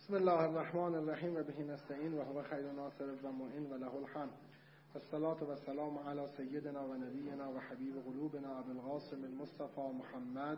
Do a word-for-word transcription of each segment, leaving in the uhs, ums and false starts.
بسم الله الرحمن الرحیم و به نستعین و هو خیر ناصر و معین و له الحمد والصلاة والسلام علی سیدنا و نبینا و حبیب قلوبنا ابو القاسم المصطفى محمد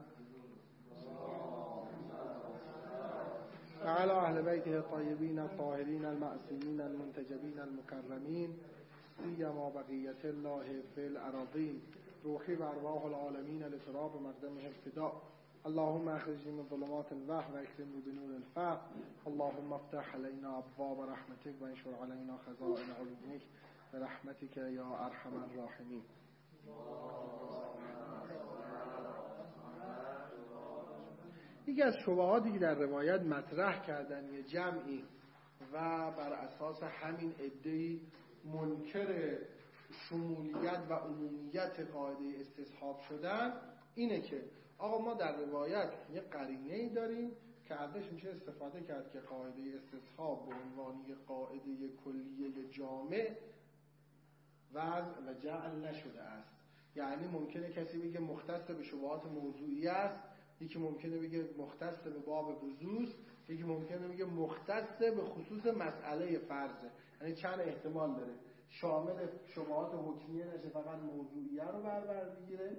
و علی اهل بیته الطیبین الطاهرین المعصومین المنتجبین المکرمین سیما بقیة الله فی الاراضین روحی و ارواح العالمین لتراب مقدمه الفداء. اللهم اخرجني من ظلمات الوهم واكرمني بنور الفهم. اللهم افتح علينا ابواب رحمتك وانشر علينا خزائن علومك برحمتك يا ارحم الراحمين. یکی از شبهاتی که در روایت مطرح کردن یه جمعی و بر اساس همین عده‌ای منکر شمولیت و عمومیت قاعده استصحاب شدن اینه که آقا ما در روایت یه قرینه‌ای داریم که ازش میشه استفاده کرد که قاعده استصحاب به عنوان یه قاعده کلیه جامع وضع و جعل نشده است. یعنی ممکنه کسی بگه مختص به شبهات موضوعی است، یکی ممکنه بگه مختص به باب وضوء، یکی ممکنه بگه مختص به خصوص مسئله فرضه. یعنی چند احتمال داره، شامل شبهات حکمیه نشه فقط موضوعیه رو بربر بگیره،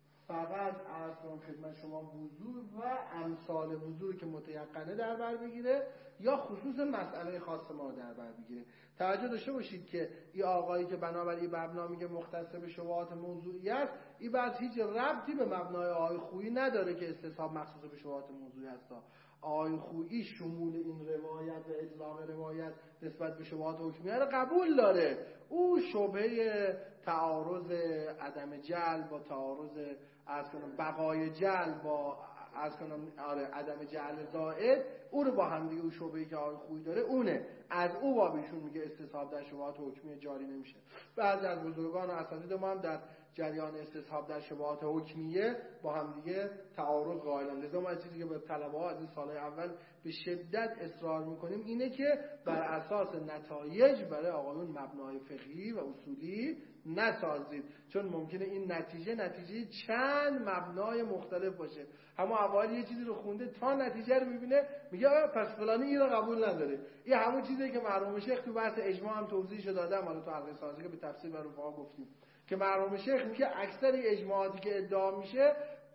فقط عرض کنم خدمت شما وضوء و امثال وضوء که متیقنه در بر بگیره، یا خصوص مسئله خاص ما در بر بگیره. توجه داشته باشید که این آقایی که بنابراین مبنا میگه مختص به شبهات موضوعی است، این بعد هیچ ربطی به مبنای آقای خویی نداره که استصحاب مخصوص به شبهات موضوعی است. آقای خویی شمول این روایت و اطلاق روایت نسبت به شبهات حکمیه رو قبول داره. او شبهه تعارض عدم جعل با تعارض عرض کنم بقای جعل با عرض کنم آره عدم جعل زائد، او رو با هم دیگه او شبهه‌ای که آقای خویی داره اونه. از او بابیشون میگه استصحاب در شبهات حکمیه جاری نمیشه. بعضی از بزرگان و اساتید ما هم در جریان استصحاب در شبهات حکمیه با هم دیگه تعارض قائلن. لذا ما چیزی که به طلبه‌ها از این سال اول به شدت اصرار میکنیم اینه که بر اساس نتایج برای آقایون مبنای فقهی و اصولی نسازید، چون ممکنه این نتیجه نتیجه چند مبنای مختلف باشه. همون اوایل یه چیزی رو خونده تا نتیجه رو میبینه میگه آیا پس فلانی این رو قبول نداره. این همون چیزی که مرحوم شیخ تو بحث اجماع هم توضیحش دادم، حالا تو حلقه سازی که به تفصیل بر رفقا گفتیم که مرحوم شیخ میگه اکثر اجماعاتی که ادعا میشه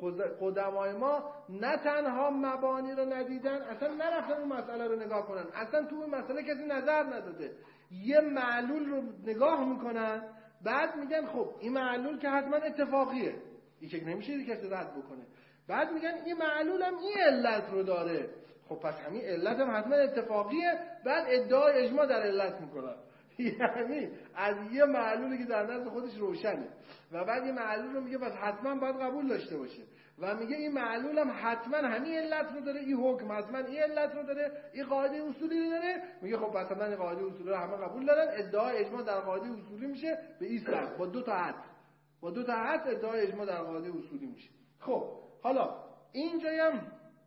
قدمای ما نه تنها مبانی رو ندیدن، اصلا نرفتن اون مسئله رو نگاه کنن، اصلا تو اون مسئله کسی نظر نداده، یه معلول رو نگاه میکنن بعد میگن خب این معلول که حتما اتفاقیه، این که نمیشه دیگه کسی رد بکنه، بعد میگن این معلول هم این علت رو داره، خب پس همین علت هم حتما اتفاقیه، بعد ادعای اجماع در علت میکنن. یعنی از یه معلولی که در نظر خودش روشنه و بعد یه معلول رو میگه پس حتما باید قبول داشته باشه و میگه این معلول هم حتما همین علت رو داره، این حکم حتما این علت رو داره، این قاعده اصولی رو داره، میگه خب پس حتما این قاعده اصولی رو همه قبول دارن، ادعای اجماع در قاعده اصولی میشه به این صورت با دو تا حد با دو تا حد ادعای اجماع در قاعده اصولی میشه. خب حالا اینجایم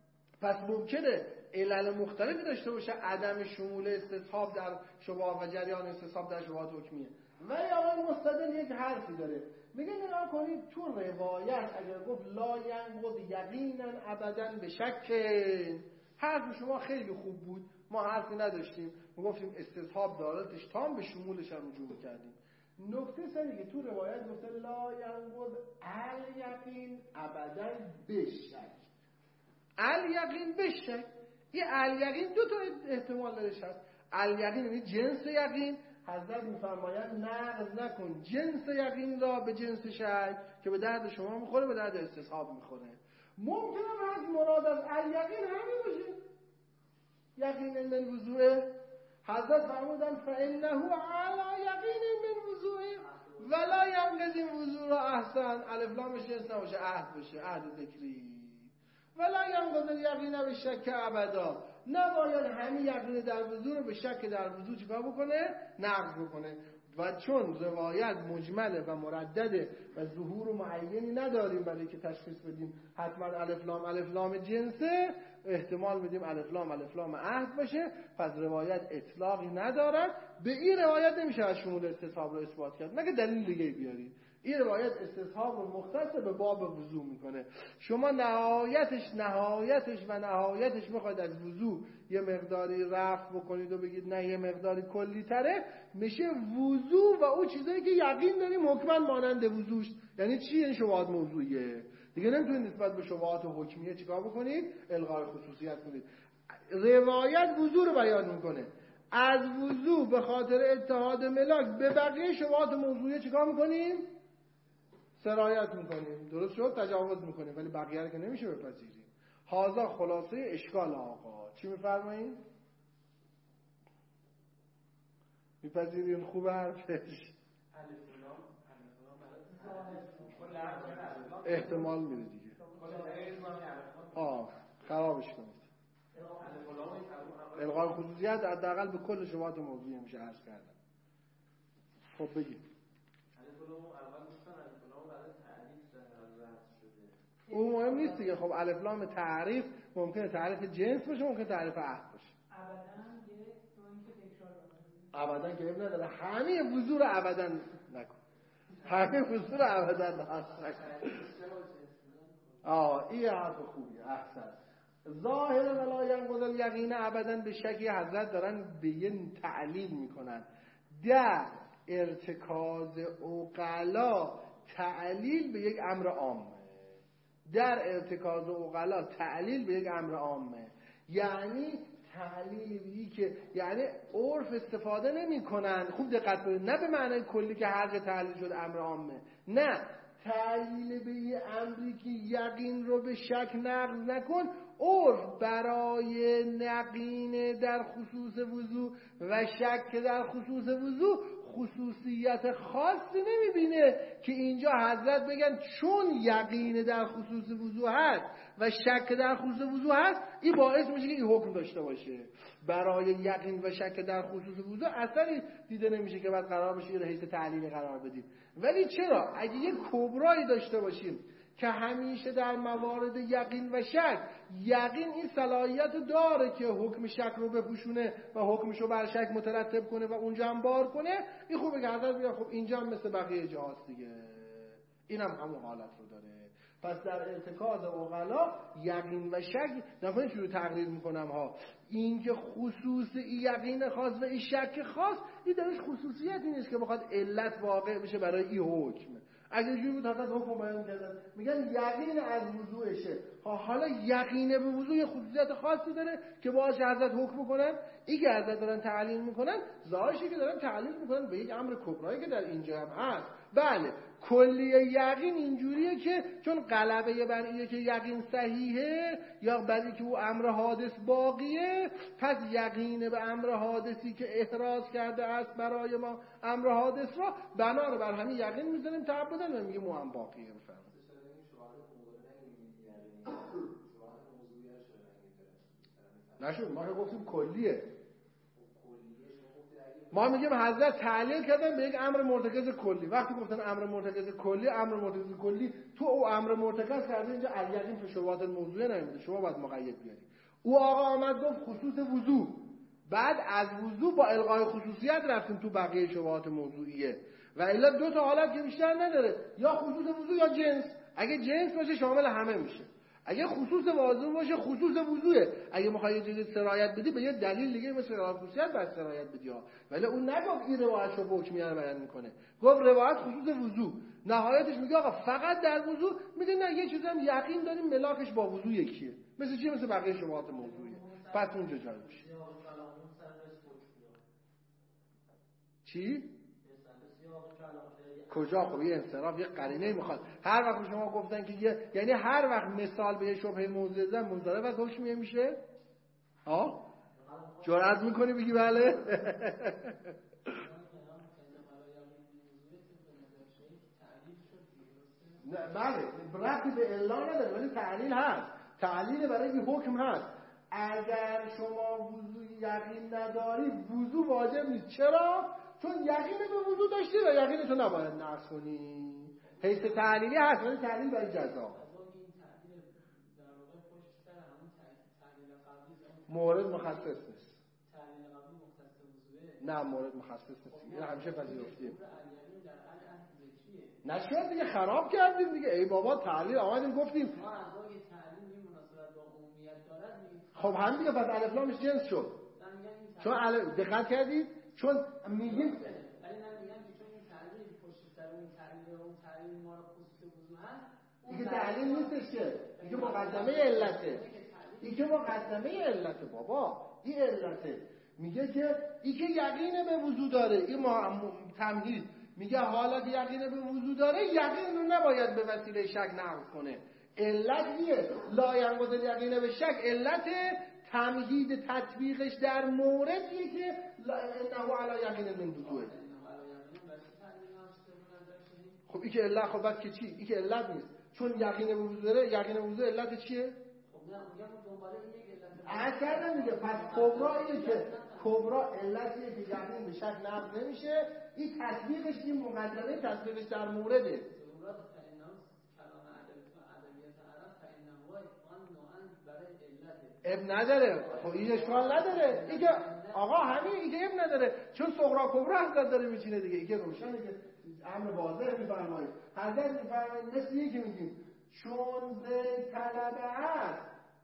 پس ممکنه علل مختلفی داشته باشه عدم شمول استصحاب در شبهات و جریان استصحاب در شبهات حکمیه. ولی آقای مستدل یک حرفی داره، میگه نگاه کنید تو روایت اگر گفت لا ینقض یقینا ابدا به شک، حرف شما خیلی خوب بود، ما حرفی نداشتیم، ما گفتیم استصحاب دارالتش تام به شمولش هم رجوع کردیم. نکته سری که تو روایت گفته لا ینقض الیقین ابدا به شک، الیقین به شک، این الیقین دو تا احتمال درش هست. الیقین یعنی جنس یقین، حضرت میفرمایند نقض نکن جنس یقین را به جنس شک که به درد شما میخوره به درد استصحاب میخوره. ممکنه از مراد از الیقین همین باشه، یقین من وضوء، حضرت فرمودن فانه علی یقین من وضوء ولا ینقض این وضوء را احسن، الف لامش جنس نباشه عهد باشه، عهد ذکری، ولا ینقض الیقین به شک ابدا، نباید همین یقین در وضو رو به شک در وضو چیکار بکنه؟ نقض بکنه. و چون روایت مجمله و مردده و ظهور معینی نداریم برای که تشخیص بدیم حتما الف لام الف لام جنسه، احتمال بدیم الف لام الف لام عهد باشه، پس روایت اطلاقی ندارد. به این روایت نمیشه از شمول استصحاب رو اثبات کرد، مگه دلیل دیگه بیارید. این روایت استصحاب رو مختص به باب وضو میکنه. شما نهایتش نهایتش و نهایتش میخواید از وضو یه مقداری رفع بکنید و بگید نه یه مقداری کلی تره، میشه وضو و اون چیزایی که یقین داریم حکماً مانند وضوش. یعنی چی؟ این شبهات موضوعیه دیگه، نمیتونید نسبت به شبهات حکمیه چیکار بکنید؟ الغای خصوصیت کنید. روایت وضو رو بیان میکنه، از وضو به خاطر اتحاد ملاک به بقیه شبهات موضوعیه چیکار میکنیم؟ سرایت میکنیم. درست شد؟ تجاوز میکنیم، ولی بقیه رو که نمیشه بپذیریم. هازا خلاصه اشکال آقا. چی میفرمایید؟ میپذیرین؟ خوب حرفش احتمال میره دیگه. آه خرابش کنید. الغای خصوصیت حداقل به کل شبهات موضوعی میشه عرض کردم. خب بگید. اون مهم نیست دیگه. خب الف لام تعریف ممکنه تعریف جنس باشه، ممکنه تعریف عهد باشه. ابدا که ابن نداره. همه وضو رو ابدا نکن. همه وضو رو ابدا نکن. آه این حرف خوبیه. احسن. ظاهر ولا ينقض الیقین ابدا به شکی حضرت دارن به یه تعلیل میکنن. در ارتکاز عقلا تعلیل به یک امر عامه. در ارتکاز عقلا تعلیل به یک امر عامه، یعنی تعلیلی که یعنی عرف استفاده نمی کنن. خوب دقت کنید، نه به معنای کلی که هر جا تعلیل شد امر عامه، نه، تعلیل به یه امری که یقین رو به شک نقض نکن. عرف برای یقین در خصوص وضو و شک در خصوص وضو خصوصیت خاصی نمیبینه که اینجا حضرت بگن چون یقین در خصوص وضو هست و شک در خصوص وضو هست این باعث میشه که این حکم داشته باشه. برای یقین و شک در خصوص وضو اثری دیده نمیشه که بعد قرار بشه یه حیث تعلیل قرار بدیم. ولی چرا اگه یه کبرایی داشته باشیم که همیشه در موارد یقین و شک، یقین این صلاحیت داره که حکم شک رو بپوشونه و حکمش رو بر شک مترتب کنه و اونجا هم بار کنه، این خوبه که حضرت بگه خب اینجا هم مثل بقیه جاست دیگه، این هم همون حالت رو داره. پس در ارتکاز عقلا یقین و شک نکنید شروع تقریر میکنم ها، این که خصوص این یقین خاص و این شک خاص این درش خصوصیتی نیست که بخواد علت واقع بشه برای این حکم. اگه جوری بود حضرت حکم بیان کردن میگن یقین از وضوعشه. حالا یقین به وضوع یه خصوصیت خاصی داره که باهاش حضرت حکم میکنن. این که حضرت دارن تعلیل میکنن ظاهرشه که دارن تعلیل میکنن به یک امر کبرایی که در اینجا هم هست. بله کلیه یقین اینجوریه که چون غلبه بر اینه که یقین صحیحه یا بر که او امر حادث باقیه، پس یقین به امر حادثی که احراز کرده است برای ما امر حادث را بنا رو بر همین یقین میذاریم تعبدن و میگه مو هم باقیه. بفرمایید. نشون ما که گفتیم کلیه، ما میگیم حضرت تعلیل کردن به یک امر مرتکز کلی. وقتی گفتن امر مرتکز کلی، امر مرتکز کلی تو او امر مرتکز کرده اینجا الیقین فی شبهات الموضوعه نمیده، شما باید مقید بیاری. او آقا آمد گفت خصوص وضو، بعد از وضو با الغای خصوصیت رفتیم تو بقیه شبهات موضوعیه و الا دو تا حالت که بیشتر نداره، یا خصوص وضو یا جنس. اگه جنس باشه شامل همه میشه، اگه خصوص وضو باشه خصوص وضوئه. اگه میخوای یه چیزی سرایت بدی به یه دلیل دیگه مثل خصوصیت بس سرایت بدی ها. ولی اون نگفت این روایت رو حکمیه بیان میکنه، گفت روایت خصوص وضو. نهایتش میگه آقا فقط در وضو. میگه نه یه چیزی هم یقین داریم ملاکش با وضو یکیه. مثل چی؟ مثل بقیه شبهات موضوعیه. پس اونجا جای میشه. چی؟ کجا؟ خب یه انصراف یه قرینه میخواد. هر وقت شما گفتن که یه یعنی هر وقت مثال به شبهه موضوع زدن منصرف از حکمیه میشه؟ ها؟ جرأت میکنی بگی بله؟ نه بله ربطی به الا نداره ولی تعلیل هست. تعلیل برای این حکم هست. اگر شما وضو یقین نداری وضو واجب نیست. چرا؟ چون یقین به وضو داشتی و یقینتو نباید نقص کنی. حیث تعلیلی هست ولی تعلیل برای جزا. مورد مخصص نیست. نه مورد مخصص نیست. این همیشه پذیرفتیم. نشد دیگه خراب کردیم دیگه. ای بابا تعلیل آمدیم گفتیم خب هم دیگه پس الف لامش جنس شد. چون الف دقت کردید؟ چون میگیم ولی من میگم که چون این تعلیل پشت سر اون تعلیل اون تعلیل ما رو خصوص وضوح هست، دیگه تعلیل نیستش که دیگه مقدمه علته. این که مقدمه علته بابا، این علته. میگه که این که یقین به وضو داره، این تمهید میگه حالا که یقین به وضو داره یقین رو نباید به وسیله شک نقض کنه. علت ایه لا ینقض الیقین به شک، علت تمهید تطبیقش در موردیه که انه علی یقین من وضوء. خب این که علت، خب بعد که چی؟ این که علت نیست، چون یقین به وضو داره. یقین به وضو علت چیه؟ خب نه میگم دنباله یک علت عرض کردم دیگه. پس کبرا اینه که کبرا علتیه که یقین به شک نقض نمیشه. این تطبیقش، این مقدمه تطبیقش در مورده. اب نداره. خب این اشکال نداره. این که آقا همین این که اب نداره، چون صغرا کبرا حضرت داره میچینه دیگه. این که روشنه که امر واضح میفرمایید. حضرت میفرمایید مثل این که میگیم چون زید طلبه است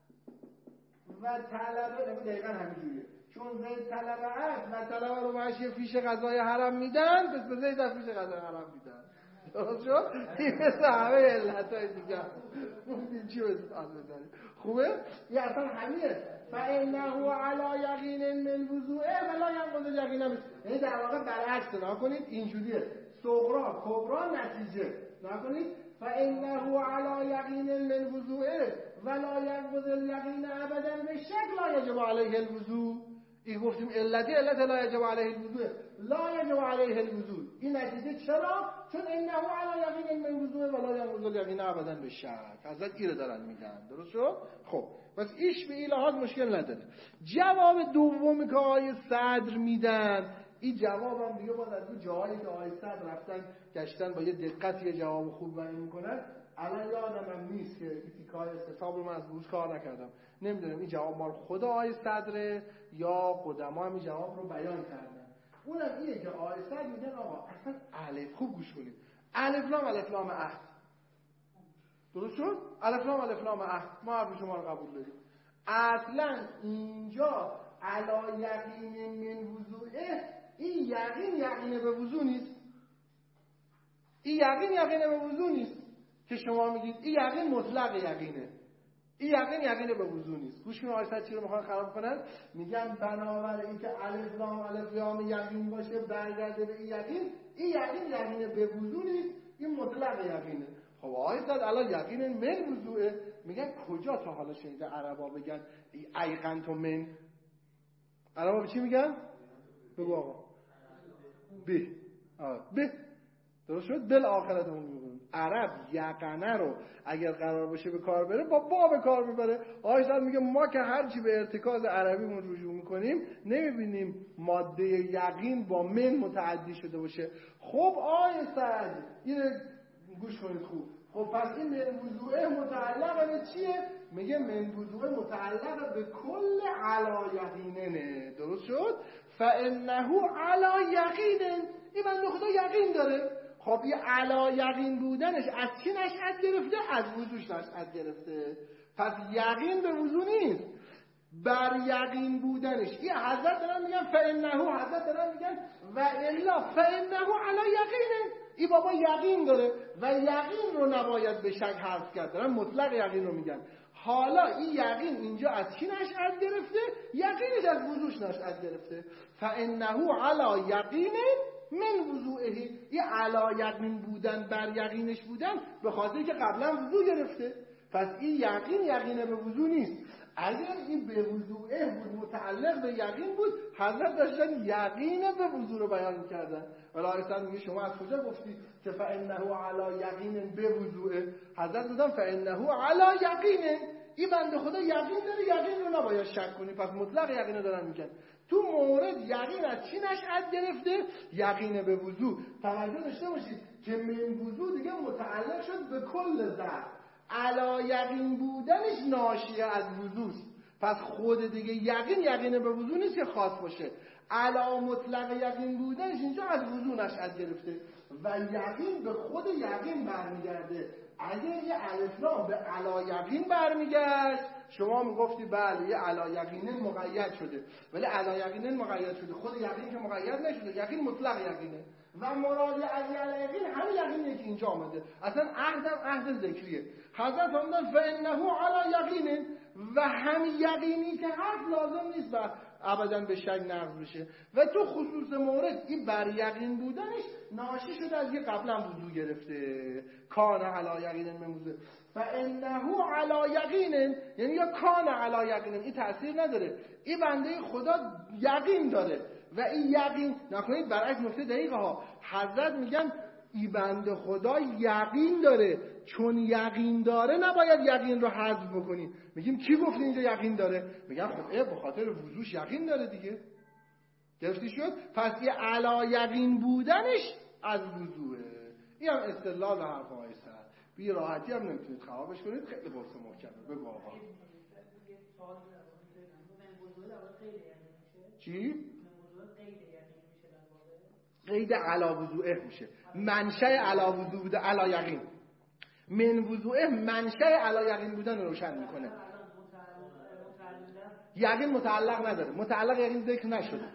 و طلبه دقیقا همینجوریه. چون زید طلبه است و طلبه رو باش یه فیش غذای حرم میدن، پس به زید فیش غذای حرم میدن. درست شد؟ این مثل همه علتهای دیگه. این چی مثل سال بزنی؟ خوبه؟ این اصلا همینه. فَإِنَّهُ عَلَى یقین من وضوءه ولا ینقض الیقین بشه. یعنی در واقع برعکس نکنید، اینجوریه. صغرا کبرا نتیجه نکنید. فَإِنَّهُ عَلَى یقین من وضوءه ولا ینقض الیقین ابدا بشک لا یجب علیه الوضوء. این گفتیم علتی علت لا یجب علیه الوضوء، لا یجب علیه الوضوء. این نتیجه چرا؟ چون انه علی یقین من وضوء ولا ینقض الیقین ابدا بشک. حضرت اینو دارن میگن. درست شد؟ خب پس ایش به این لحاظ مشکل نداره. جواب دومی که آقای صدر میدن، این جوابم دیگه باید از اون جاهایی که آقای صدر رفتن گشتن با یه دقتی جواب خوب بیان میکنن. الان یادم هم نیست که این تیکای استفاب رو من از روز کار نکردم، نمیدونم این جواب مال خود آقای صدره یا قدما هم این جواب رو بیان کردن. اونم اینه که آقای صدر میگن آقا اصلا الف، خوب گوش کنید، الف لام الف لام عهد. درست شد؟ الف لام الف لام عهد. ما حرف شما رو قبول داریم. اصلا اینجا علی یقین من وضوءه، این یقین یقین به وضو نیست. این یقین یقین به وضو نیست که شما میگید این یقین مطلق یقینه. این یقین یقین به وضو نیست. گوش کنید آقای صدر چی رو میخوان خراب کنن. میگن بنابراین که الف لام الف لام یقین باشه برگرده به این یقین، این یقین یقین به وضو نیست، این مطلق یقینه. خب آقای صدر الان یقین من وضوئه. میگن کجا تا حالا شنیده عربا بگن ایقن تو من؟ عربا چی میگن؟ بگو آقا. به به درست شد؟ بل آخرت اون میگن. عرب یقنه رو اگر قرار باشه به کار بره با با به کار میبره. آقای صدر میگه ما که هرچی به ارتکاز عربیمون رجوع میکنیم نمیبینیم ماده یقین با من متعدی شده باشه. خب آقای صدر اینو گوش کنید خوب. خب پس این من وضوعه متعلق به چیه؟ میگه من وضوعه متعلق به کل علا یقیننه. درست شد؟ فانه علا یقینن. این بنده خدا یقین داره. خب این علا یقین بودنش از چی نشأت گرفته؟ از وضوش نشأت گرفته. پس یقین به وضو نیست، بر یقین بودنش. این حضرت دارن میگن فانه، حضرت دارن میگن و الا فانه علی یقینه. این بابا یقین داره و یقین رو نباید به شک حذف کرد. دارن مطلق یقین رو میگن. حالا این یقین اینجا از چی نشأت گرفته؟ یقینش از وضوش نشأت گرفته. فانه علی یقینه من وضوئه. این علی یقین بودن بر یقینش بودن به خاطر که قبلا وضو گرفته. پس این یقین یقین به وضو نیست. اگر این به وضوئه بود، متعلق به یقین بود، حضرت داشتن یقین به وضو رو بیان می‌کردن. ولی حضرت میگه شما از کجا گفتی که فانه علی یقین به وضوئه؟ حضرت گفتن فانه علی یقین. این بنده خدا یقین داره، یقین رو نباید شک کنی. پس مطلق یقین رو دارن میگن. تو مورد یقین از چی نشأت گرفته؟ یقین به وضو. توجه داشته باشید که من وضو دیگه متعلق شد به کل ذات. علا یقین بودنش ناشیه از وضوست. پس خود دیگه یقین یقین به وضو نیست که خاص باشه. علا مطلق یقین بودنش اینجا از وضو نشأت گرفته و یقین به خود یقین برمیگرده. اگر یه الف لام به علا یقین برمیگشت شما میگفتی بله یه علی یقینه مقید شده، ولی علی یقینه مقید شده، خود یقین که مقید نشده، یقین مطلق یقینه و مراد علی علی یقین همین یقینیه که اینجا آمده. اصلا عهدم عهد ذکریه. حضرت فرمودن فانه علی یقین، و همین یقینی که هست لازم نیست بر ابدا به شک نقض بشه. و تو خصوص مورد این بر یقین بودنش ناشی شده از یه قبلا وضو گرفته، کان علی یقین مموزه فانه علی یقین، یعنی یا کان علی یقین، این تأثیر نداره. این بنده خدا یقین داره و این یقین نکنید برعکس نکته دقیقه ها. حضرت میگن این بنده خدا یقین داره، چون یقین داره نباید یقین رو حذف بکنیم. میگیم کی گفت اینجا یقین داره؟ میگن خب اه به خاطر وضوش یقین داره دیگه. گرفتی شد؟ پس یه علا یقین بودنش از وضوه. این هم استدلال به حرف آقای سعد. بی راحتی هم نمیتونید خرابش کنید، خیلی قرص محکمه. بگو آقا. چی؟ قید علا وضوعه میشه. منشأ علا وضوع بوده علا یقین. من وضوعه منشأ علا یقین بودن رو روشن میکنه. یقین متعلق نداره. متعلق یقین ذکر نشده.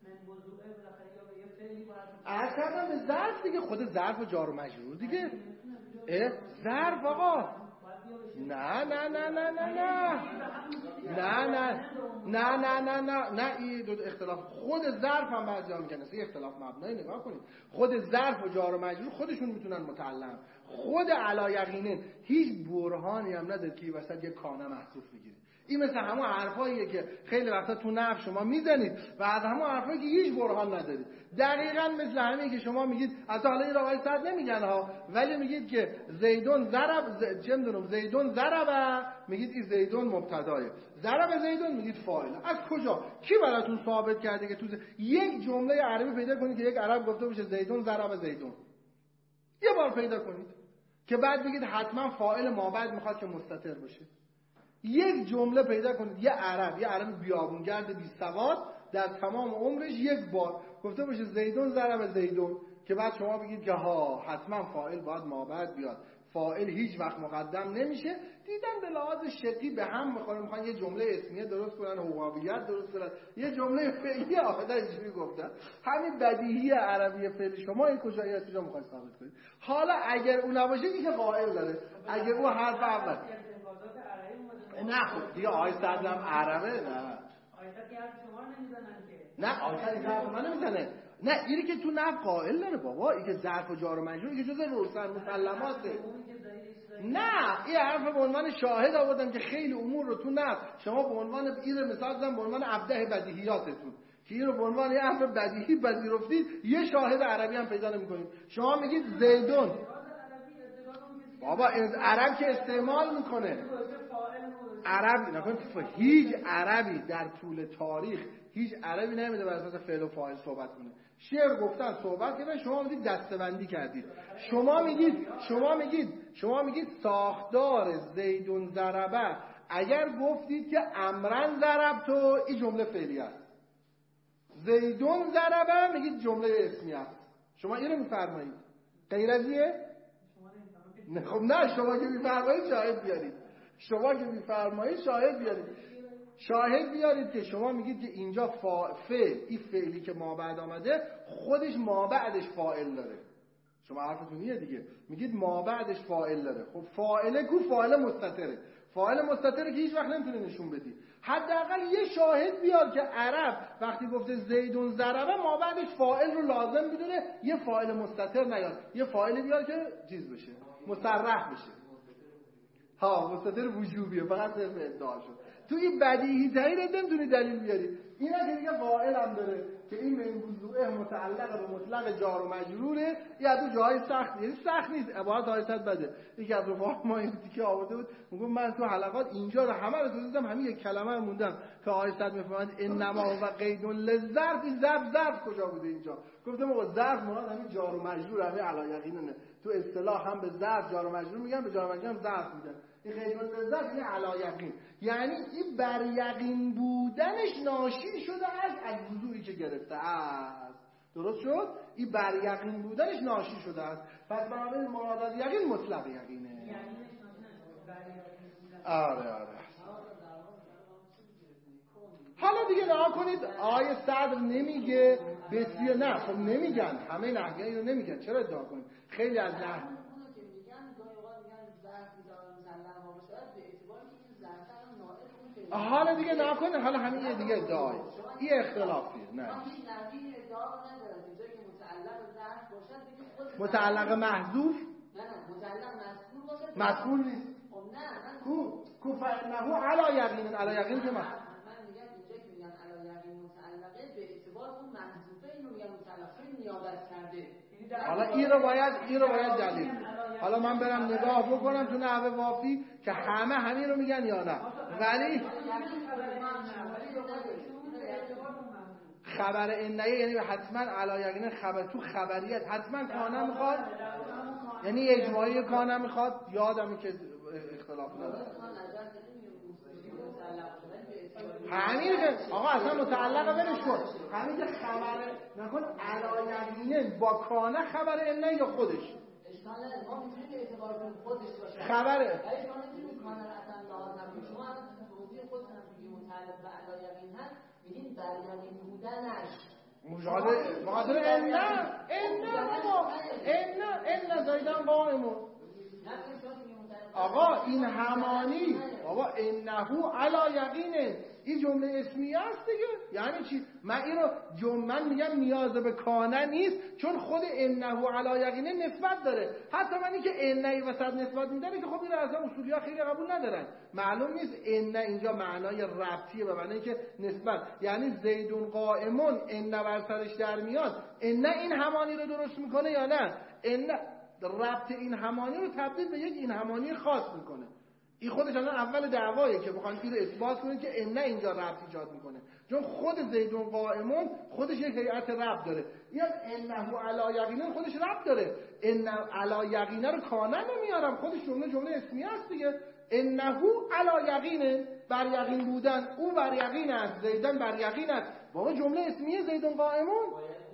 عرض کردم به ظرف دیگه، خود ظرف و جار و مجرور دیگه. اه ظرف آقا. نه نه نه نه نه نه نه نه نه نه نه نه نه این دو اختلاف. خود ظرف هم بعضی ها میگن این اختلاف مبنایی. نگاه کنید خود ظرف و جار و مجرور خودشون میتونن متعلق. خود علا یقینه هیچ برهانی هم نداره که وسط یه کانه محذوف بگیره. این مثل همون حرفاییه که خیلی وقتا تو نحو شما میزنید و از همون حرفایی که هیچ برهان ندارید. دقیقاً مثل همین که شما میگید از حالا این روایت صد نمیگن ها، ولی میگید که زیدون ضرب ز... چه میدونم زیدون ضرب، میگید این زیدون مبتداه، ضرب زیدون میگید فاعل. از کجا کی براتون ثابت کرده که تو ز... یک جمله عربی پیدا کنید که یک عرب گفته باشه زیدون ضرب زیدون؟ یه بار پیدا کنید که بعد بگید حتما فاعل ما بعد میخواد که مستتر باشه. یک جمله پیدا کنید یه عرب، یه عرب بیابونگرد بی سواد در تمام عمرش یک بار گفته باشه زیدون ضرب زیدون، که بعد شما بگید که ها حتما فاعل باید ما بعد بیاد. فاعل هیچ وقت مقدم نمیشه. دیدن به لحاظ شقی به هم میخوره، میخوان یه جمله اسمیه درست کنن، حقابیت درست کنن، یه جمله فعلی آخدا اینجوری گفتن. همین بدیهی عربی فعلی شما این کجا یا کجا میخواید ثابت کنید؟ حالا اگر اون نباشه این که قائل داره، اگر اون حرف اول نه خب دیگه آیه صدرم عربه. نه آیه صد که حرف شما رو نمیزنن که. نه آیه صد که حرف من نمیزنه. نه اینی که تو نفع قائل داره بابا، این که ظرف و جار و مجرور، این که جزء روشن مسلماته. نه این حرف به عنوان شاهد آوردم که خیلی امور رو تو نفع شما به عنوان این مثال زدم به عنوان ابده بدیهیاتتون که این رو به عنوان یه امر بدیهی پذیرفتید، یه شاهد عربی هم پیدا نمی‌کنید. شما میگید زیدون بابا عرب که استعمال میکنه عرب نکنید. هیچ عربی در طول تاریخ هیچ عربی نمیده بر اساس فعل و فاعل صحبت کنه. شعر گفتن صحبت کردن، شما میگید دسته‌بندی کردید. شما میگید شما میگید شما میگید ساختار زیدون ضربه، اگر گفتید که امرن ضرب تو این جمله فعلی است، زیدون ضربه میگید جمله اسمی است. شما اینو میفرمایید غیر از اینه؟ نه خب نه، شما که میفرمایید شاهد بیارید. شما که میفرمایید شاهد بیارید. شاهد بیارید که شما میگید که اینجا فا... فعل این فعلی که ما بعد آمده خودش ما بعدش فاعل داره. شما حرفتون اینه دیگه، میگید ما بعدش فاعل داره. خب فاعله کو؟ فاعل مستتره. فاعل مستتره که هیچ وقت نمیتونه نشون بدی. حداقل یه شاهد بیار که عرب وقتی گفته زیدون ضربه ما بعدش فاعل رو لازم بدونه، یه فاعل مستتر نیاد، یه فاعل بیار که چیز بشه، مصرح بشه. ها مستتر وجوبیه، فقط صرف ادعا شد. تو این بدیهی ترین نمیتونی دلیل بیاری. اینا که دیگه قائل هم داره که این من وضوعه متعلق به مطلق جار و مجروره. یه از اون جاهای سخت، یعنی سخت نیست، عبارت آیت بده. یکی از رفاق ما این تیکه آورده بود، میگم من تو حلقات اینجا رو همه رو توضیحم، همین یک کلمه رو موندم که آیت میفهمند انما و قید للظرف. این ظرف ظرف کجا بوده اینجا؟ گفتم آقا ظرف مراد همین جار و مجرور، همین علی یقینه. تو اصطلاح هم به ظرف جار و مجرور میگن، به جار و مجرور هم ظرف میگن. این قید للظرف یعنی علی یقین، یعنی این بر یقین بودنش ناشی شده از از وضوعی که گرفته است. درست شد؟ این بر یقین بودنش ناشی شده است. پس بنابراین مراد از یقین مطلق یقینه. آره آره حالا دیگه نها کنید آیه صدر نمیگه بسیار، نه خب نمیگن، همه نحویان اینو نمیگن، چرا ادعا کنید؟ خیلی از نحو حالا دیگه نها کنید، حالا همین یه دیگه ادعای این اختلافیه. نه متعلق محذوف مذکور نیست. کو کو فانه علی یقین، علی یقین که من من میگم اینجا که میگن علی یقین متعلقه به اعتبار اون محذوفه اینو میگن متعلقه نیابت کرده. حالا این رو باید این رو باید دلیل. حالا من برم نگاه بکنم تو نحوه وافی که همه همین رو میگن یا نه. ولی خبر انه یعنی حتما علی یقین خبر تو خبریت حتما کانه میخواد، یعنی اجماعی کانه میخواد. یادمه که اختلاف داره همین که آقا اصلا متعلق ولش کن، همین که خبر نکن علی یقین با کانه خبر انه یا خودش اشکال نداره، ما میتونیم که اعتبار کنیم خودش باشه خبره، ولی ما نمیتونیم کانه رو اصلا لحاظ نکنیم. شما الان تو توضیح خودتون هم میگید متعلق به علی یقین هست، میگین بر یقین بودنش مجاده مقادر انه انه بابا انه انه زایدن قائمون. آقا این همانی بابا انهو علی یقینه، این جمله اسمیه است دیگه. یعنی چی؟ من اینو جمله میگم نیاز به کانه نیست، چون خود انهو علی یقینه نسبت داره. حتی من این که انه وسط نسبت میدم که خب این اصلا اصولی‌ها خیلی قبول ندارن، معلوم نیست انه اینجا معنای ربطیه به معنی که نسبت، یعنی زیدون قائمون انه بر سرش در میاد، انه این همانی رو درست میکنه یا نه؟ انه ربط این همانی رو تبدیل به یک این همانی خاص میکنه. این خودش الان اول دعوایه که بخوان این رو اثبات کنید که انه اینجا ربط ایجاد میکنه، چون خود زیدون قائمون خودش یک هیئت ربط داره. یا انه علی یقین خودش ربط داره، انه علی یقین رو کانه نمیارم، خودش جمله جمله اسمیه است دیگه. انه علی یقین، بر یقین بودن، او بر یقین است، زیدن بر یقین است، واقعا جمله اسمیه زیدون قائمون.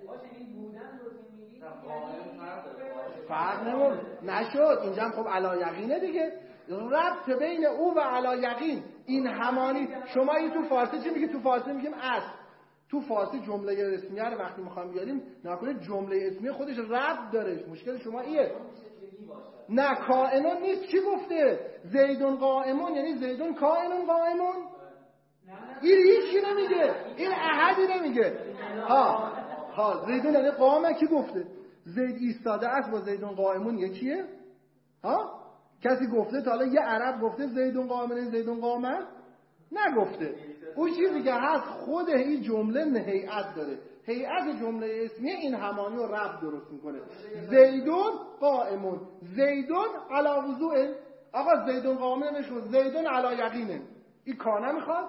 فرق نمون نشد اینجا هم خب علی یقینه دیگه، ربط بین او و علی یقین این همانی. شما این تو فارسی چی میگی؟ تو فارسی میگیم است. تو فارسی جمله اسمیه رو وقتی میخوام بیاریم نکنه جمله اسمیه خودش ربط داره، مشکل شما ایه. نه کائنون نیست. کی گفته زیدون قائمون یعنی زیدون کائنون قائمون؟ این هیچی نمیگه، این احدی نمیگه. ها ها زیدون یعنی قائمه. کی گفته زید ایستاده است با زیدون قائمون یکیه؟ ها کسی گفته تا حالا یه عرب گفته زیدون قائمون زیدون قائمه؟ نگفته. اون چیزی که هست خود این جمله هیئت داره، هیئت جمله اسمیه این همانی رو ربط درست میکنه. زیدون قائمون، زیدون علی وضوء. آقا زیدون قائمون نشون، زیدون علی یقینه، این کانه میخواد؟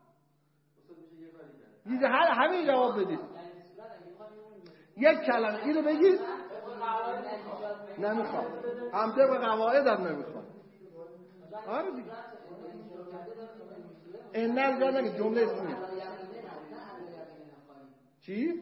دیگه همین جواب بدید. یک کلمه اینو بگید نمیخواد، همده به قواعد هم نمیخواد. آره دیگه این نرجا نگید جمله اسمیه. چی؟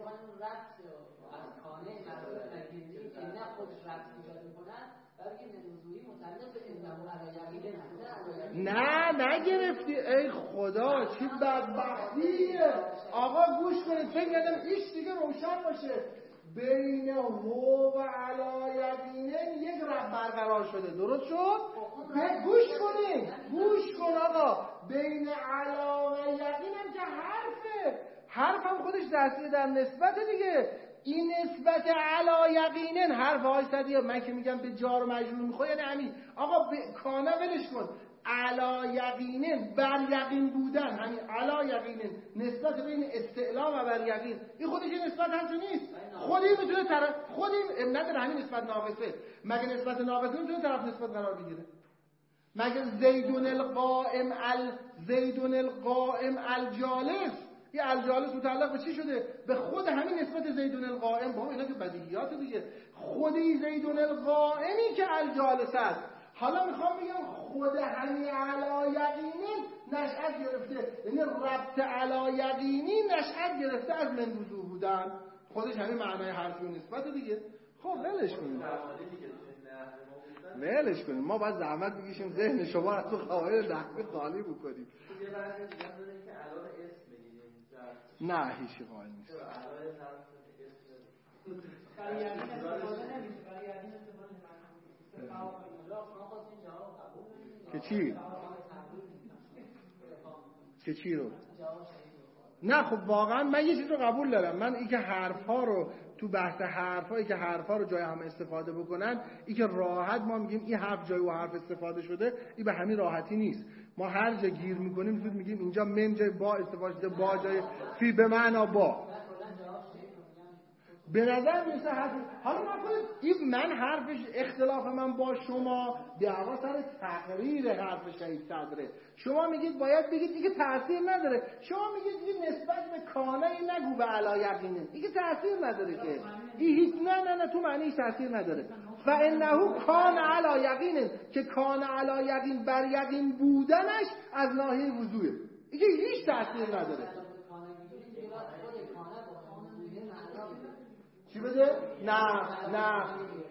نه نگرفتی. ای خدا چی بدبختیه. آقا گوش کنید، فکر کردم ایش دیگه روشن باشه. بین هو و علی یقینه یک رب برقرار شده، درست شد؟ گوش کنید، گوش کن آقا. بین علی و یقینم که حرفه، حرف هم خودش دستی در نسبت دیگه. این نسبت علی یقینن حرف های صدیه. من که میگم به جار و مجرور میخواه یعنی همین. آقا کانه ولش کن، علی یقینن بر یقین بودن، همین علی یقینن نسبت بین استعلام و بر یقین، این خودش نسبت همچون نیست. خودی میتونه طرف خودی نداره، همین نسبت ناقصه. مگه نسبت ناقصه میتونه طرف نسبت قرار بگیره؟ مگه زیدون القائم ال زیدون القائم الجالس، این الجالس متعلق به چی شده؟ به خود همین نسبت زیدون القائم. با اینا که بدیهیات دیگه. خودی زیدون القائمی که الجالس است. حالا میخوام بگم خود همین علی یقینی نشأت گرفته، یعنی ربط علی یقینی نشأت گرفته از من وضوح بودن، خودش همین معنای حرفی و نسبت دیگه. خب ولش کنیم ولش کنیم ما باید زحمت بکشیم ذهن شما رو تو قواعد نحوی خالی بکنیم. یه بحث دیگه داره که الان اسم نه هیچی قائل نیست. که چی؟ که چی رو؟ نه خب واقعا من یه چیز رو قبول دارم. من این که حرفا رو تو بحث حرفایی که حرفا رو جای هم استفاده بکنن، این که راحت ما میگیم این حرف جای و حرف استفاده شده، این به همین راحتی نیست. ما هر جا گیر میکنیم زود میگیم اینجا من جای با استفاده شده، با جای فی به معنا با. به نظر میسه حرف حالا نکنید این من حرفش اختلاف من با شما دعوا سر تقریر حرف شهید صدره. شما میگید باید بگید دیگه تأثیر نداره، شما میگید دیگه نسبت به کانه نگو به علی یقینه، دیگه تأثیر نداره که این هیچ نه نه نه تو معنیش تأثیر نداره. فانه کان علی یقینه که کان علی یقین بر یقین بودنش از ناحیه وضوعه، دیگه هیچ تأثیر نداره. چی بده؟ نه نه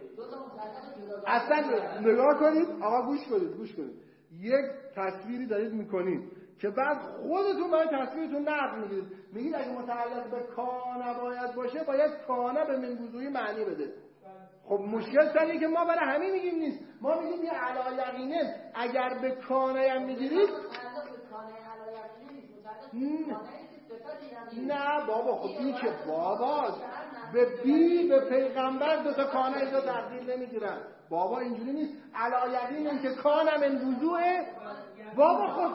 اصلا نگاه کنید آقا، گوش کنید گوش کنید یک تصویری دارید میکنید که بعد خودتون برای تصویرتون نقد میگیرید، میگید اگه متعلق به کانه باید باشه باید کانه به منبوذوی معنی بده. خب مشکل سریه که ما برای همین میگیم نیست، ما میگیم یه علی یقینه. اگر به کانه هم میگیرید نه بابا، خب این که بابا به بی به پیغمبر دو تا کانه ایجا تقدیل نمیگیرن بابا، اینجوری نیست. علی یقین این که کانه من وضوعه بابا. خب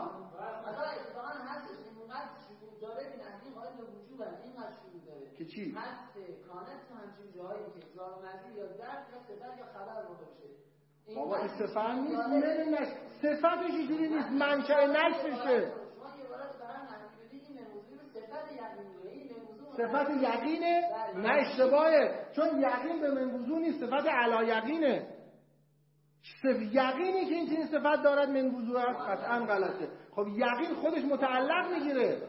که چی؟ هست کانه تو همچین جایی که جا مزید یا درد یا صفت یا خبر رو باشه. بابا این صفت نیست، من نش صفتش اینجوری نیست، منشأ نششه. صفت یقینه؟ نه اشتباهه، چون یقین به منبوذو نیست، صفت علی یقینه. یقینی که این چنین صفت دارد منبوذو است قطعا غلطه. خب یقین خودش متعلق میگیره.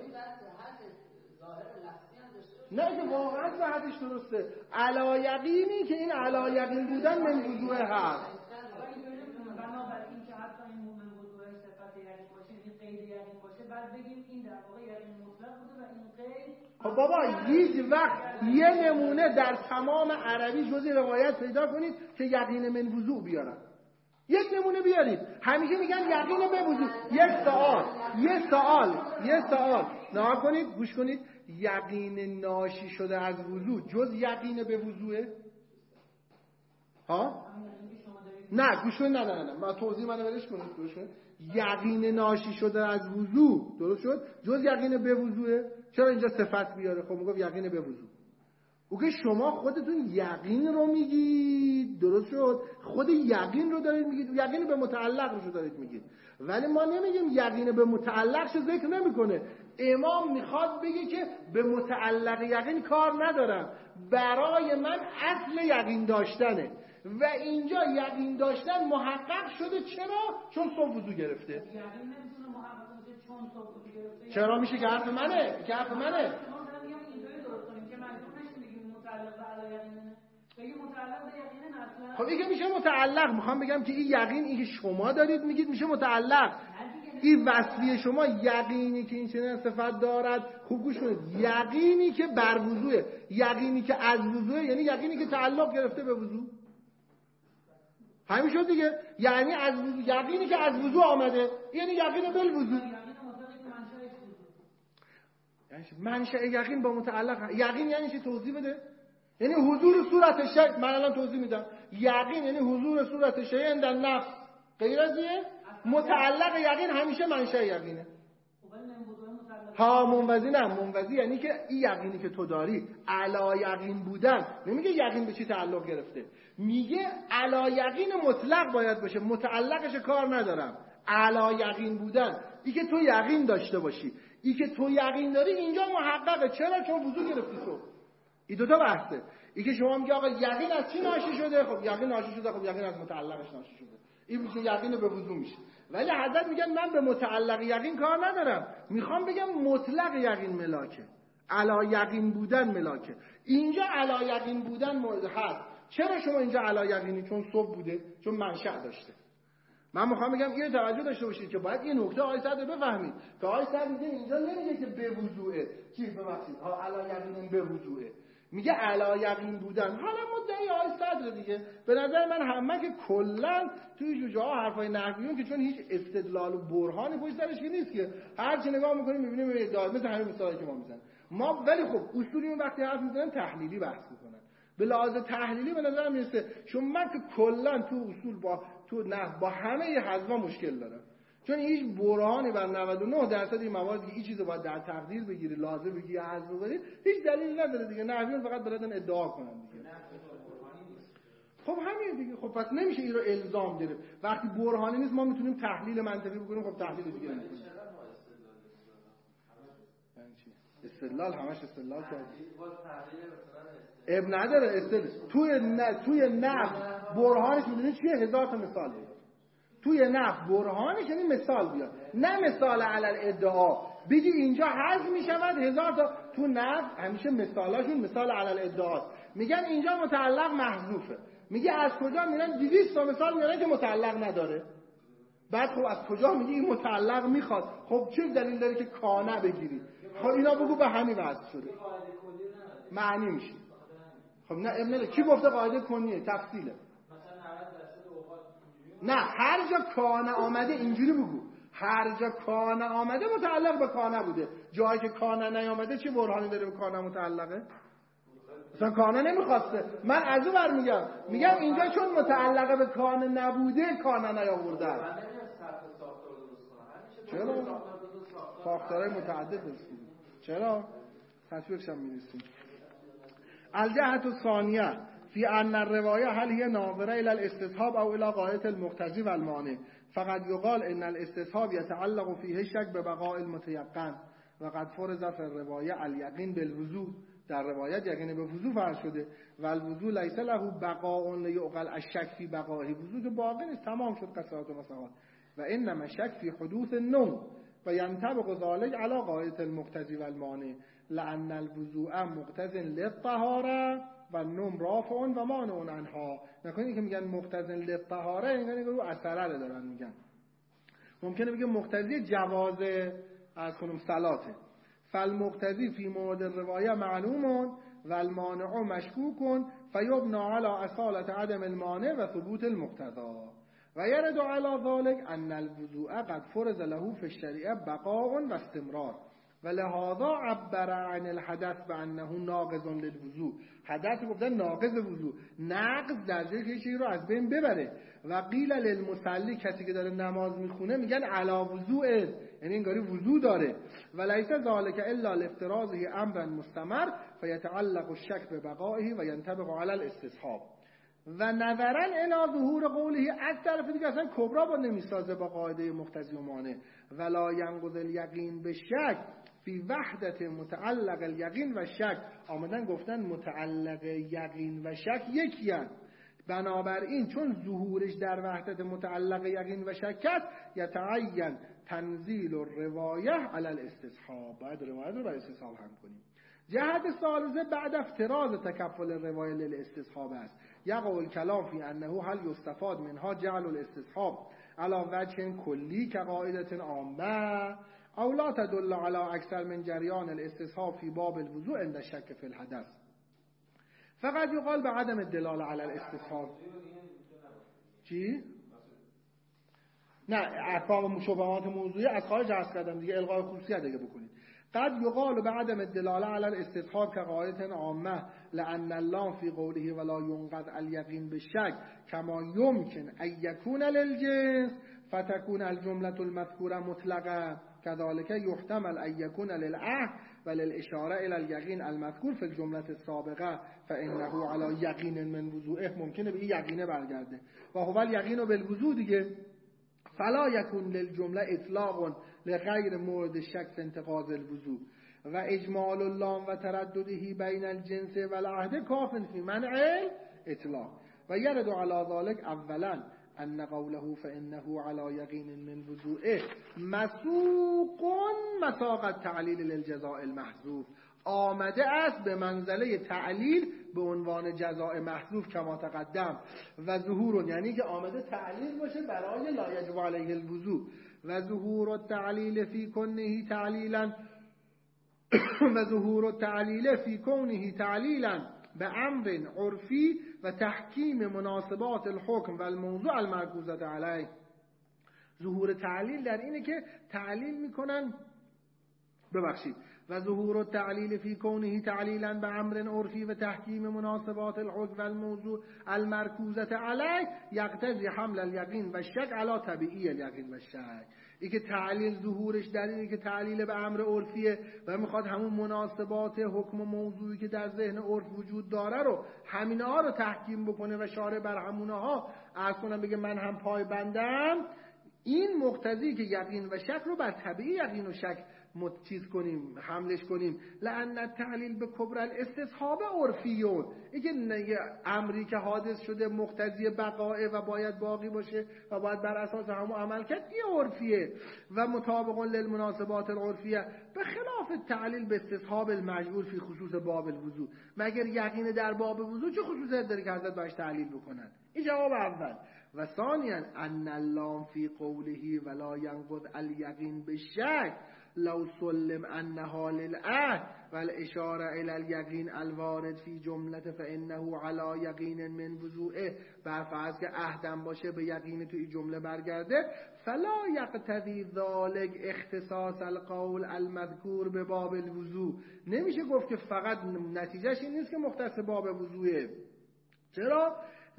نه که واقعا صحتش درسته. علی یقینی که این علی یقین بودن منبوذو هست. بنابراین که حتی این منبوذو صفت یقین باشه، این قید یقین باشه، بعد بگیم این در واقع یقین مطلق بوده و این قید. خب بابا هیچ وقت یه نمونه در تمام عربی جزی روایت پیدا کنید که یقین من وضوع بیارن. یک نمونه بیارید. همیشه میگن یقین به وضوع. یک سوال یک سوال یک سوال نگاه کنید، گوش کنید. یقین ناشی شده از وضوع جز یقین به وضوعه؟ ها؟ نه گوش کنید، نه نه نه ما توضیح منو ولش کنید. گوش کنید. یقین ناشی شده از وضوع درست شد جز یقین به وضوعه؟ چرا اینجا صفت بیاره؟ خب میگم یقین به وضوع. او که شما خودتون یقین رو میگید درست شد، خود یقین رو دارید میگید، یقین به متعلق رو دارید میگید، ولی ما نمیگیم یقین به متعلق شو ذکر نمیکنه. امام میخواد بگه که به متعلق یقین کار ندارم، برای من اصل یقین داشتنه و اینجا یقین داشتن محقق شده. چرا؟ چون صبح وضو گرفته. یقین نمیتونه محقق بشه چون صبح وضو گرفته. چرا میشه که حرف منه؟ که حرف منه. خب این که میشه متعلق. میخوام بگم که این یقین این که شما دارید میگید میشه متعلق. این وصفی شما یقینی که این چنین صفت دارد. خوب گوش کنید. یقینی که بر وضوعه، یقینی که از وضوعه، یعنی یقینی که تعلق گرفته به وضوع. همین شد دیگه. یعنی از وضوع، یقینی که از وضوع آمده یعنی یقین بل وضوع. یعنی منشأ یقین با متعلق. یقین یعنی چی؟ توضیح بده. یعنی حضور صورت شی. من الان توضیح میدم. یقین یعنی حضور صورت شی عند النفس. غیر از اینه متعلق یقین همیشه منشأ یقینه. ها منوزی نه، منوزی یعنی که این یقینی که تو داری علی یقین بودن. نمیگه یقین به چی تعلق گرفته، میگه علی یقین مطلق باید باشه، متعلقش کار ندارم. علی یقین بودن این که تو یقین داشته باشی، این که تو یقین داری اینجا محققه. چرا؟ چون وضو گرفتی تو. این دو تا بحثه. این که شما میگه آقا یقین از چی ناشی شده؟ خب یقین ناشی شده، خب یقین از متعلقش ناشی شده. این میشه یقین به وضو میشه. ولی حضرت میگن من به متعلق یقین کار ندارم، میخوام بگم مطلق یقین ملاکه، علی یقین بودن ملاکه. اینجا علی یقین بودن هست. چرا شما اینجا علی یقینی؟ چون صبح بوده، چون منشأ داشته. من میخوام بگم اینو توجه داشته باشید که باید این نکته آقای صدر بفهمید که آقای صدر میگه اینجا نمیگه که به وضوعه، چی ببخشید ها علا یقین به وضوعه، میگه علا یقین بودن. حالا مدعی آقای صدر دیگه. به نظر من همه که کلا توی جوجه ها حرفای نحویون که چون هیچ استدلال و برهانی پشت سرش که نیست که هر چی نگاه میکنیم میبینیم ادعا مثل همین مثالی که ما میزنیم ما. ولی خب اصولی اون وقتی حرف میزنن تحلیلی بحث میکنن، به لحاظ تحلیلی به نظر میرسه چون من که کلا تو اصول با تو نه با همه ی حذفا مشکل دارم، چون هیچ برهانی بر نود و نه درصد این مواد که این چیزو باید در تقدیر بگیری، لازم بگیری یا حذف بگیری، هیچ دلیلی نداره دیگه. نحویون فقط بلدن ادعا کنن دیگه. خب همین دیگه. خب پس نمیشه این رو الزام گرفت. وقتی برهانی نیست ما میتونیم تحلیل منطقی بکنیم. خب تحلیل دیگه نمی‌کنیم. یعنی چی؟ استدلال همش استدلال کردی. اب نداره استدلال. توی نه توی نفس برهانش میدونی چیه؟ هزار تا مثال بیار. توی نفس برهانش یعنی مثال بیار. نه مثال علل ادعا. بگی اینجا حذف میشود هزار تا. تو نفس همیشه مثالاشون مثال علل ادعاست. میگن اینجا متعلق محذوفه. میگه از کجا میرن دویست تا مثال میارن که متعلق نداره. بعد خب از کجا میگی این متعلق میخواد؟ خب چه دلیل داره که کانه بگیری؟ خب اینا بگو به همین وضع شده معنی میشه. خب نه ابن کی گفته قاعده کنیه؟ تفصیله. نه هر جا کانه آمده اینجوری بگو، هر جا کانه آمده متعلق به کانه بوده. جایی که کانه نیامده چه برهانی داره به کانه متعلقه؟ مثلا کانه نمیخواسته. من از اون بر میگم میگم اینجا چون متعلقه به کانه نبوده کانه نیاوردن. چرا؟ ساختارهای متعدد دستیم. چرا؟ تصویرش هم می‌رسیم. الجهت الثانیه فی ان الروايه هل هي ناظره الى الاستصحاب او الى غایه المقتضی و المانع. فقد یقال ان الاستصحاب يتعلق فيه الشك ببقاء المتيقن وقد فرض في الروايه اليقين بالوضوء. در روایت یقین به وضو فرض شده و الوضو لیس له بقاء لیعقل الشک فی بقائه. وضو که باقی نیست، تمام شد قصات و مساوات. و انما شک فی حدوث النوم و ينطبق ذلك على غایه المقتضی و المانع لان الوضوء مقتض للطهاره و النوم رافع و مانع عنها. نکنید که میگن مقتض للطهاره یعنی که رو اثره دارن میگن. ممکنه بگه مقتضی جواز از کنم صلاته. فالمقتضی فی مورد الروايه معلوم و المانع مشکوک فیبنى على اصالة عدم المانع و ثبوت المقتضى و یرد على ذلك ان الوضوء قد فرض له في الشریعه بقاء و استمرار و لهذا عبر عن الحدث بانه ناقض للوضوء. حدث گفتن ناقض وضوء، نقض در جایی که چیزی رو از بین ببره. و قیل للمصلی کسی که داره نماز میخونه میگن علا وضوء، یعنی انگاری وضو داره. و لیس ذلك الا لافتراضه امرا مستمر فيتعلق الشك ببقائه و ينطبق على الاستصحاب. و نظرا الی ظهور قوله از طرف دیگه اصلا کبرا با نمیسازه با قاعده مقتضی و مانع. ولا ينقض اليقين بالشك فی وحدت متعلق الیقین و شک. آمدن گفتن متعلق یقین و شک یکی هست. بنابراین چون ظهورش در وحدت متعلق یقین و شک است یتعین تنزیل الروایه علی الاستصحاب. باید روایت رو بر استصحاب هم کنیم. جهت ثالثه بعد افتراض تکفل الروایه للاستصحاب است. یقع الکلام فی انه هل یستفاد منها جعل الاستصحاب علی وجه کلی كقاعده عامه او لا تدل على اکثر من جریان الاستصحاب فی باب الوضوء عند الشک فی الحدث. فقط یقال به عدم الدلاله علی الاستصحاب. چی؟ نه احکام مشابهات موضوعی از خارج عرض کردم دیگه، الغای خصوصیت دیگه بکنید. قد یقال به عدم الدلاله علی الاستصحاب كقاعده عامه لان اللام فی قوله ولا ينقض اليقين بالشك كما يمكن ان يكون للجنس فتكون الجمله المذكوره مطلقه كذلك يحتمل ان يكون للعهد وللاشاره الى اليقين المذكور في الجمله السابقه فانه على يقين من وضوءه. ممکنه به یقینه برگرده و هو الیقین بالوضوء دیگه. فلا يكون للجمله اطلاق لغیر مورد الشك في انتقاض الوضوء و اجمال اللام و تردده بین الجنس و العهد کاف فی منع اطلاق. و یرد علی ذلك اولا ان قوله فانه على یقین من وضوءه مسوق مساق التعلیل للجزاء المحذوف. آمده است به منزله تعلیل به عنوان جزاء محذوف کما تقدم. و ظهور یعنی که آمده تعلیل باشه برای لا یجب علیه الوضوء. و ظهور التعلیل فی کنه تعلیلا و ظهور التعلیل فی کونه تعلیلا به امر عرفی و تحکیم مناسبات الحکم و الموضوع المرکوزه علیه. ظهور تعلیل در اینه که تعلیل میکنن ببخشید و ظهور التعلیل فی کونه تعلیلا به امر عرفی و تحکیم مناسبات الحکم و الموضوع المرکوزه علیه یقتضی حمل الیقین و شک علی طبیعی الیقین و شک. این که تعلیل ظهورش در اینه که تعلیل به امر عرفیه و میخواد همون مناسبات حکم و موضوعی که در ذهن عرف وجود داره رو همینها رو تحکیم بکنه و شارع بر همونها عرض کنم بگه من هم پای بندم. این مقتضی که یقین و شک رو بر طبیعی یقین و شک متچیز کنیم حملش کنیم. لأن التعلیل به کبر الاستصحاب عرفیون، این که امری که حادث شده مقتضی بقائه و باید باقی باشه و باید بر اساس همون عمل کرد، یه عرفیه و مطابق للمناسبات العرفیه، به خلاف التعلیل به استصحاب المجبور فی خصوص باب الوضوء. مگر یقین در باب وضوء چه خصوصیت داره که حضرت باش تعلیل بکنن؟ این جواب اول. و ثانیا ان اللام فی قوله ولا ينقض الیقین بالشک لو سلم انها للعهد والاشاره الى الیقین الوارد فی جمله فانه علی یقین من وضوءه. برفرض که عهدم باشه به یقین تو این جمله برگرده، فلا یقتضی ذلک اختصاص القول المذکور به باب الوضوء. نمیشه گفت که فقط نتیجهش این نیست که مختص باب وضوءه. چرا؟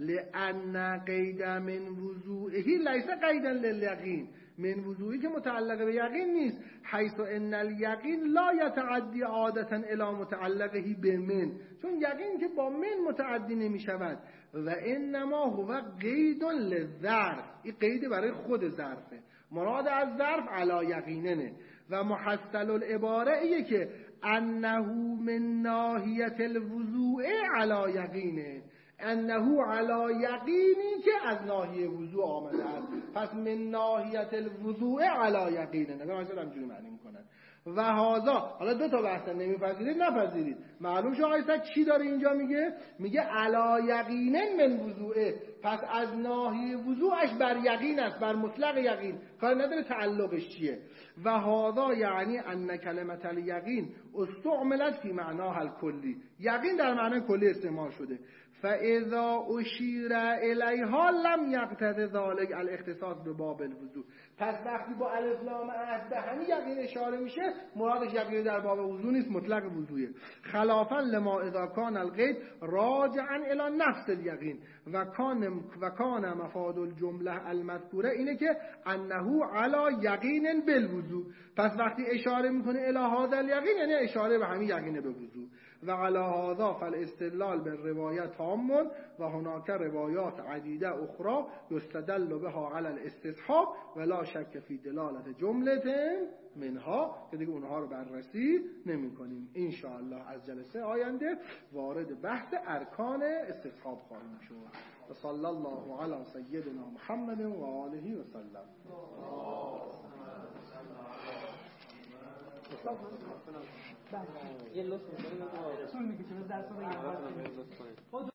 لأن قید من وضوئه لیس قیدا للیقین، من وضوئی که متعلق به یقین نیست، حیث ان الیقین لا یتعدی عادتا الی متعلقه بمن، چون یقین که با من متعدی نمی شود. و انما هو قید للظرف، این قید برای خود ظرفه، مراد از ظرف علی یقیننه. و محصل العباره ایه که انه من ناحیت الوضوء علی یقینه، انه علی یقینی که از ناحیه وضوء آمده است، پس من ناحیت الوضوء علی یقینه. نگاه مثلا همجوری معنی میکنن. و هذا، حالا دو تا بحثن، نمیپذیرید نپذیرید. معلوم شو آیسا چی داره اینجا میگه؟ میگه علی یقینن من وضوءه، پس از ناحیه وضوعش بر یقین است، بر مطلق یقین، کار نداره تعلقش چیه. و هذا یعنی ان کلمه الیقین استعملت فی معناها الکلی، یقین در معنی کلی استعمال شده. فاذا اشیر الیها لم یقتضی ذلک الاختصاص به باب الوضوء. پس وقتی با الف لام عهد به همین یقین اشاره میشه، مرادش یقین در باب وضوء نیست، مطلق وضوئه. خلافا لما اذا کان القید راجعا الی نفس الیقین و کان و کان مفاد الجمله المذکوره اینه که انه علی یقین بالوضوء. پس وقتی اشاره میکنه الی هذا الیقین یعنی اشاره به همین یقین به وضوء. و علی هذا فالاستدلال بالروایات تام و هناك روایات عدیده اخرى یستدل بها علی الاستصحاب ولا شک فی دلالت جمله منها، که دیگه اونها رو بررسی نمی کنیم. ان شاء الله از جلسه آینده وارد بحث ارکان استصحاب خواهیم شد. و صلی الله علی سیدنا محمد و آله و سلم. یه لطف می‌کنید؟